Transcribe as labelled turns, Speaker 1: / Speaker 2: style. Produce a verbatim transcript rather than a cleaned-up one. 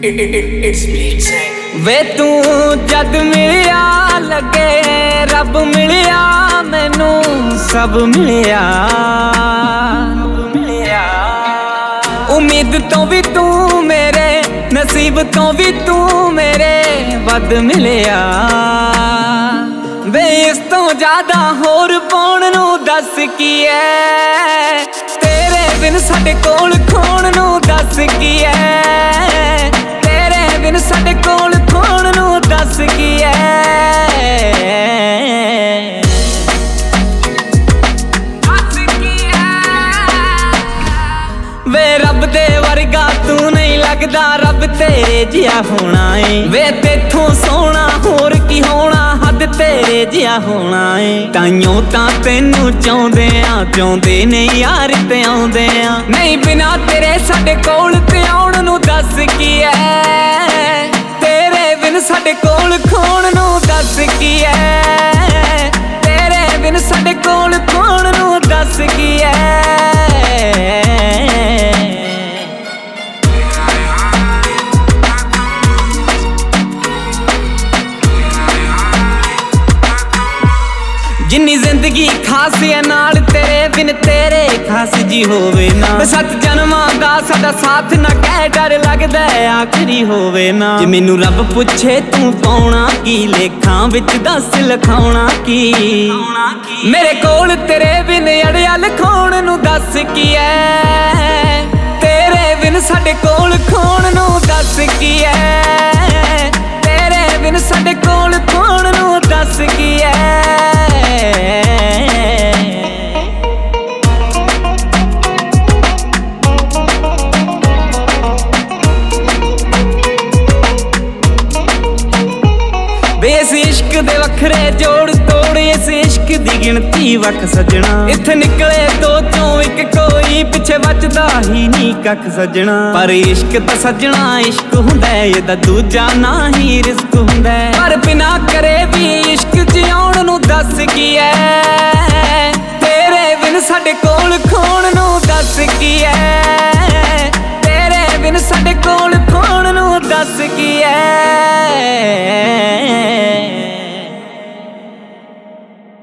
Speaker 1: वे तू जद मिलिया लगे रब मिलिया मैनू सब मिलिया। उम्मीद तो भी तू मेरे नसीब तो भी तू मेरे वध मिलिया। वे इस तो ज्यादा होर पाउण नू दस की है तेरे बिन साडे कोल खोण नू दस की है तेरे बिन साडे कोल खोण नू दस की है। वे रब दे वर्गा तू नहीं लगदा रब तेरे जिहा होना है। वे तेथों सोना होर की होना हद तेरे जिहा होना है। ताइयों तां तैनू चाहुंदे आ चाहुंदे नहीं यार ते आउंदे आ नहीं बिना तेरे साडे कोल ते आउण नू दस की है तेरे बिन साडे कोल खोण नू दस की है तेरे बिन साडे कोल खोण नू दस की है। जिन्नी जिंदगी खास है नाल तेरे बिन तेरे खास जी होवे ना। सत जन्मां दा साडा साथ ना कह डर लगदा आखरी होवे ना। जे मैनू रब पुछे तू पाउणा की लेखां विच दस लिखाउणा की मेरे कोल तेरे बिन अड़िया लिखाउण नू दस की है तेरे बिन साडे कोल खोण नू दस की है तेरे बिन साडे कोल खोण नू दस की है। इस इश्क दे वखरे जोड़ तोड़ इस इश्क दी गिनती वख सजना। इत्थे निकले दो चों इक कोई पिछे बचदा ही नी कख सजना। पर इश्क तां सजना इश्क हुंदा है एदा दूजा ना ही रिस्क हुंदा है। पर बिना करे भी इश्क जिउण नू दस की है तेरे बिन साडे कोल खोण नू